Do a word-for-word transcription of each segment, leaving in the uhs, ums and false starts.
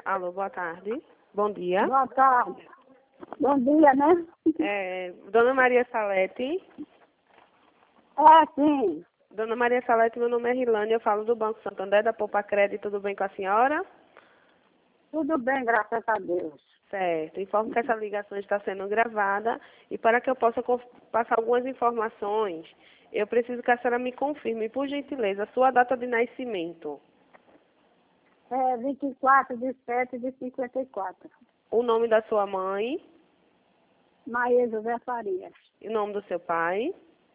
Alô, boa tarde. Bom dia. Boa tarde. Bom dia, né? É, Dona Maria Salete. É, sim. Dona Maria Salete, meu nome é Rilane, eu falo do Banco Santander, da Poupa Crédito, tudo bem com a senhora? Tudo bem, graças a Deus. Certo. Informo que essa ligação está sendo gravada e para que eu possa conf- passar algumas informações, eu preciso que a senhora me confirme, por gentileza, a sua data de nascimento, É vinte e quatro de sete de cinquenta e quatro. o nome da sua mãe Maria José Farias. e o nome do seu pai.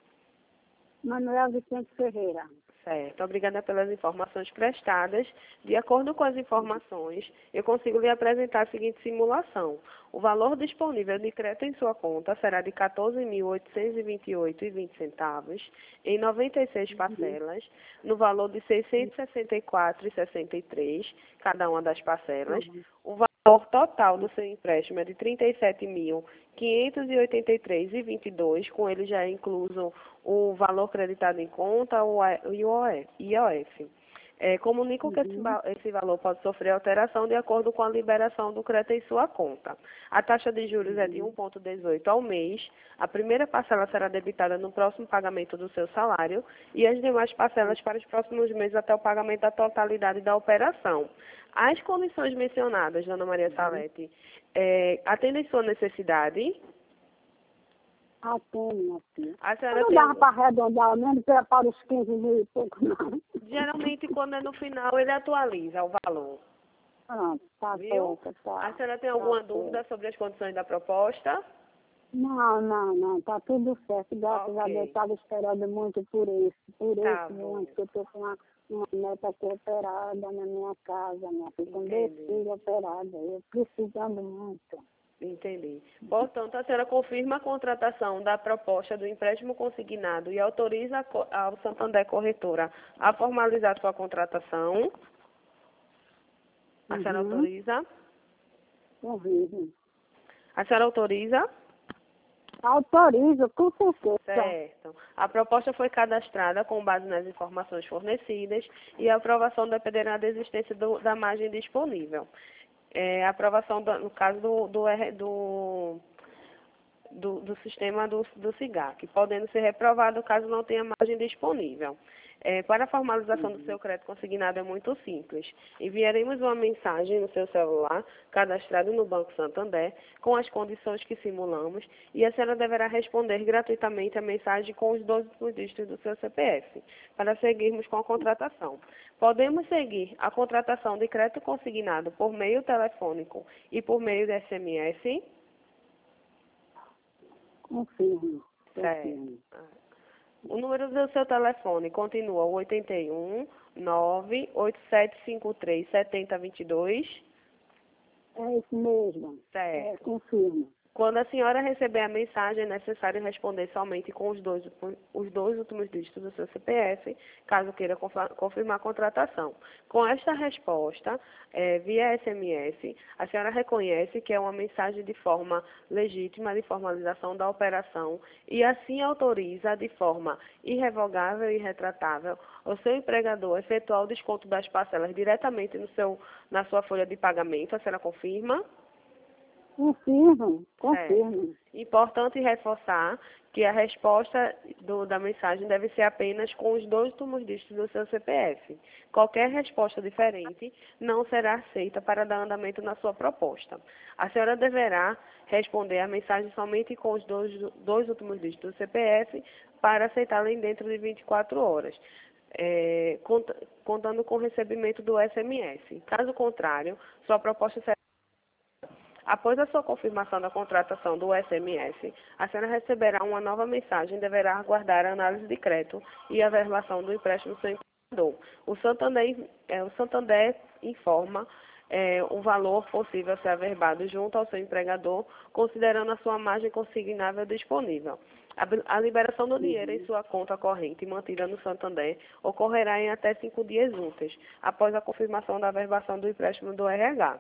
Manuel Vicente Ferreira. Certo. Obrigada pelas informações prestadas. De acordo com as informações, eu consigo lhe apresentar a seguinte simulação. O valor disponível de crédito em sua conta será de quatorze mil oitocentos e vinte e oito reais e vinte centavos em noventa e seis parcelas, no valor de seiscentos e sessenta e quatro reais e sessenta e três centavos, cada uma das parcelas. O valor total do seu empréstimo é de trinta e sete mil quinhentos e oitenta e três reais e vinte e dois centavos, com ele já é incluso o valor creditado em conta o A- e o I O F. É, comunico que esse, va- esse valor pode sofrer alteração de acordo com a liberação do crédito em sua conta. A taxa de juros é de um vírgula dezoito ao mês. A primeira parcela será debitada no próximo pagamento do seu salário e as demais parcelas para os próximos meses até o pagamento da totalidade da operação. As condições mencionadas, Dona Maria Salete, é, atendem sua necessidade? Ah, tem, minha filha. A Eu senhora não tem dava algum... para arredondar, menos para para os quinze mil e pouco, não. Geralmente, quando é no final, ele atualiza o valor. Pronto, tá Viu? certo, tá. A senhora tem Tá alguma certo. dúvida sobre as condições da proposta? Não, não, não, tá tudo certo. Graças a Ok. Deus, estava esperando muito por isso, por Tá isso bom. muito, que eu tô com uma, uma neta aqui operada na minha casa, minha filha, com dois Entendi. filhos operados, eu precisando muito. Entendi. Portanto, a senhora confirma a contratação da proposta do empréstimo consignado e autoriza a co- ao Santander Corretora a formalizar sua contratação. A senhora Uhum, autoriza? horrível. A senhora autoriza? Autorizo, com certeza. Certo. A proposta foi cadastrada com base nas informações fornecidas e a aprovação dependerá da existência do- da margem disponível. É, a aprovação, do- no caso do, do, R- do, do, do sistema do, do SIGAC, podendo ser reprovado caso não tenha margem disponível. É, para a formalização do seu crédito consignado é muito simples. Enviaremos uma mensagem no seu celular, cadastrado no Banco Santander, com as condições que simulamos, e a senhora deverá responder gratuitamente a mensagem com os doze últimos dígitos do seu C P F, para seguirmos com a contratação. Podemos seguir a contratação de crédito consignado por meio telefônico e por meio de S M S? Confirmo, Certo. confirmo. O número do seu telefone continua o oito um, nove oito sete cinco três, sete zero dois dois? É isso mesmo. É, Certo. confirmo. Quando a senhora receber a mensagem, é necessário responder somente com os dois, os dois últimos dígitos do seu C P F, caso queira confa- confirmar a contratação. Com esta resposta, eh, via S M S, a senhora reconhece que é uma mensagem de forma legítima de formalização da operação e assim autoriza de forma irrevogável e retratável o seu empregador a efetuar o desconto das parcelas diretamente no seu, na sua folha de pagamento. A senhora confirma? Confirmo, Certo. confirmo. Importante reforçar que a resposta do- da mensagem deve ser apenas com os dois últimos dígitos do seu C P F. Qualquer resposta diferente não será aceita para dar andamento na sua proposta. A senhora deverá responder a mensagem somente com os dois, dois últimos dígitos do C P F para aceitá-la em dentro de vinte e quatro horas. É, cont- contando com o recebimento do S M S. Caso contrário, sua proposta será... Após a sua confirmação da contratação do S M S, a senhora receberá uma nova mensagem e deverá aguardar a análise de crédito e a averbação do empréstimo do seu empregador. O Santander, eh, o Santander informa eh, o valor possível a ser averbado junto ao seu empregador, considerando a sua margem consignável disponível. A, bi- a liberação do dinheiro em sua conta corrente mantida no Santander ocorrerá em até cinco dias úteis, após a confirmação da averbação do empréstimo do R H.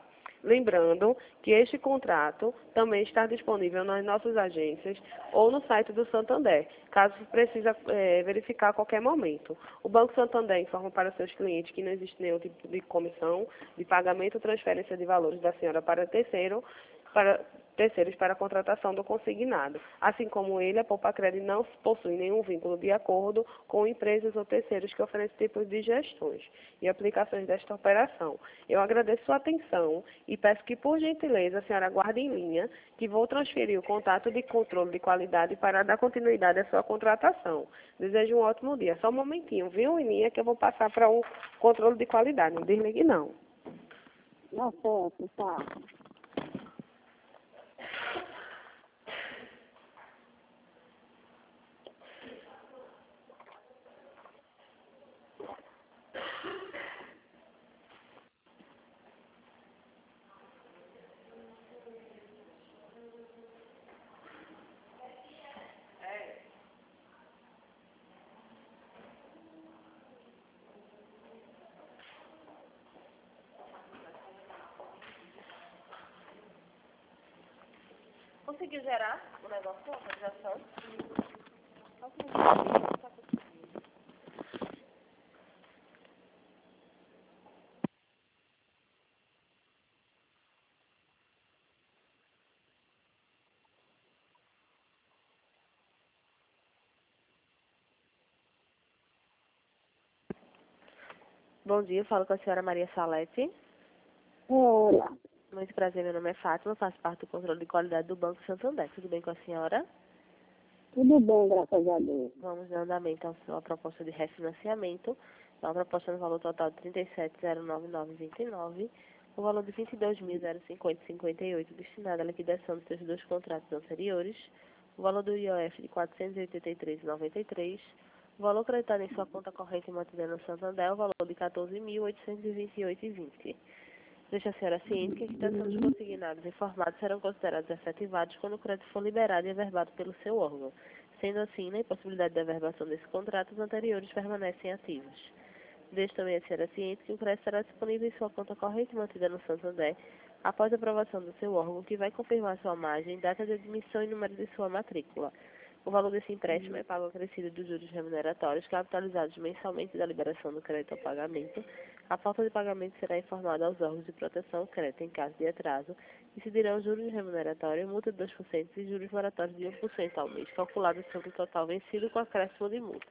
Lembrando que este contrato também está disponível nas nossas agências ou no site do Santander, caso precise é, verificar a qualquer momento. O Banco Santander informa para seus clientes que não existe nenhum tipo de comissão de pagamento ou transferência de valores da senhora para terceiro, para terceiros para a contratação do consignado. Assim como ele, a Poupacred não possui nenhum vínculo de acordo com empresas ou terceiros que oferecem tipos de gestões e aplicações desta operação. Eu agradeço sua atenção e peço que, por gentileza, a senhora aguarde em linha, que vou transferir o contato de controle de qualidade para dar continuidade à sua contratação. Desejo um ótimo dia. Só um momentinho, viu, em linha, que eu vou passar para o controle de qualidade. Não desligue, não. Não certo, tá. Conseguiu gerar o negócio, a autorização? Bom dia, falo com a senhora Maria Salete. Olá, Muito prazer, meu nome é Fátima, faço parte do controle de qualidade do Banco Santander. Tudo bem com a senhora? tudo bem, graças a Deus. Vamos dar andamento à sua proposta de refinanciamento. É uma proposta no valor total de trinta e sete mil e noventa e nove reais e vinte e nove centavos, o valor de vinte e dois mil cinquenta reais e cinquenta e oito centavos destinado à liquidação dos seus dois contratos anteriores, o valor do I O F de quatrocentos e oitenta e três reais e noventa e três centavos, o valor creditado em sua conta corrente mantida no Santander, o valor de quatorze mil oitocentos e vinte e oito reais e vinte centavos. Deixa a senhora ciente que a quitação dos consignados informados serão considerados efetivados quando o crédito for liberado e averbado pelo seu órgão. Sendo assim, na impossibilidade de averbação desse contrato, os anteriores permanecem ativos. Deixe também a senhora ciente que o crédito será disponível em sua conta corrente mantida no Santander após a aprovação do seu órgão, que vai confirmar sua margem, data de admissão e número de sua matrícula. O valor desse empréstimo é pago acrescido dos juros remuneratórios capitalizados mensalmente da liberação do crédito ao pagamento. A falta de pagamento será informada aos órgãos de proteção ao crédito em caso de atraso, incidirão juros remuneratórios, multa de dois por cento e juros moratórios de um por cento ao mês, calculados sobre o total vencido com acréscimo de multa.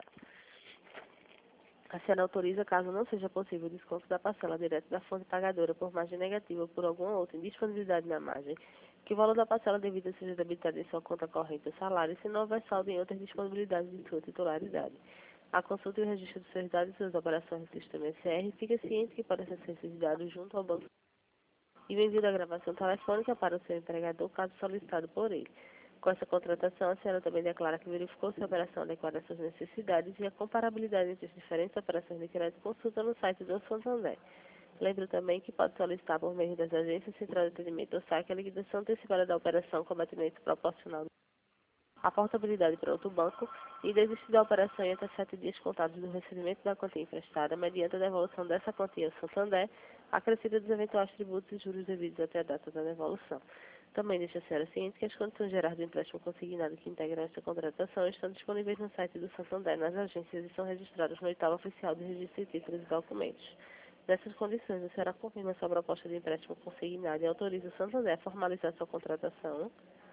A senhora autoriza, caso não seja possível o desconto da parcela direta da fonte pagadora por margem negativa ou por alguma outra indisponibilidade na margem, que o valor da parcela devida seja debitado em sua conta corrente ou salário, se não houver saldo em outras disponibilidades de sua titularidade. A consulta e o registro dos seus dados e suas operações do sistema S R, fica ciente que podem ser esses dados junto ao banco e envio da gravação telefônica para o seu empregador, caso solicitado por ele. Com essa contratação, a senhora também declara que verificou se a operação adequada às suas necessidades e a comparabilidade entre as diferentes operações de crédito consulta no site do Santander. Lembro também que pode solicitar por meio das agências Central de Atendimento ou S A C a liquidação antecipada da operação com abatimento proporcional à portabilidade para outro banco e desistir da operação em até sete dias contados do recebimento da quantia emprestada, mediante a devolução dessa quantia ao Santander, acrescida dos eventuais tributos e juros devidos até a data da devolução. Também deixa a senhora ciente que as condições gerais do empréstimo consignado que integram esta contratação estão disponíveis no site do Santander, nas agências e são registradas no oitavo oficial de registro de títulos e documentos. Nessas condições, a senhora confirma sua proposta de empréstimo consignado e autoriza o Santander a formalizar sua contratação.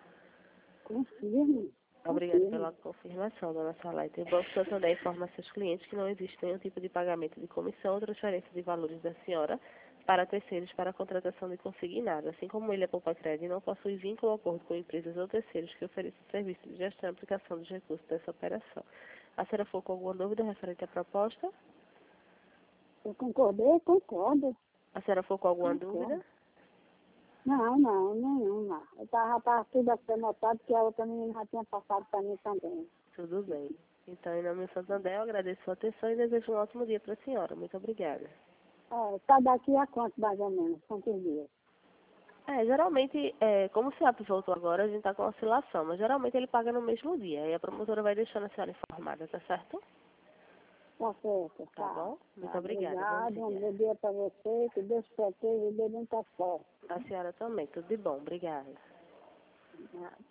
Confirme. Obrigada Confirme. pela confirmação, dona Salete. O Banco Santander informa a seus clientes que não existe nenhum tipo de pagamento de comissão ou transferência de valores da senhora para terceiros para a contratação de consignado, assim como ele, a Poupacred, não possui vínculo ou acordo com empresas ou terceiros que ofereçam serviços de gestão e aplicação dos recursos dessa operação. A senhora ficou com alguma dúvida referente à proposta? Eu concordei, concordo. A senhora ficou com alguma Concordo. dúvida? Não, não, nenhuma. Eu tava, tava tudo aqui anotado, que a outra menina já tinha passado para mim também. Tudo bem. Então, em nome do Santander, eu agradeço a sua atenção e desejo um ótimo dia para a senhora. Muito obrigada. É, tá daqui a quanto, mais ou menos? Quantos dias? É, geralmente, é, como o S E A P voltou agora, a gente está com oscilação, mas geralmente ele paga no mesmo dia. E a promotora vai deixando a senhora informada, tá certo? Tá certo, Tá tá. bom? Muito Tá, obrigada. obrigada, Bom um dia. bom dia para você, que Deus proteja e dê muita sorte. A senhora também. Tudo de bom. Obrigada. Obrigada.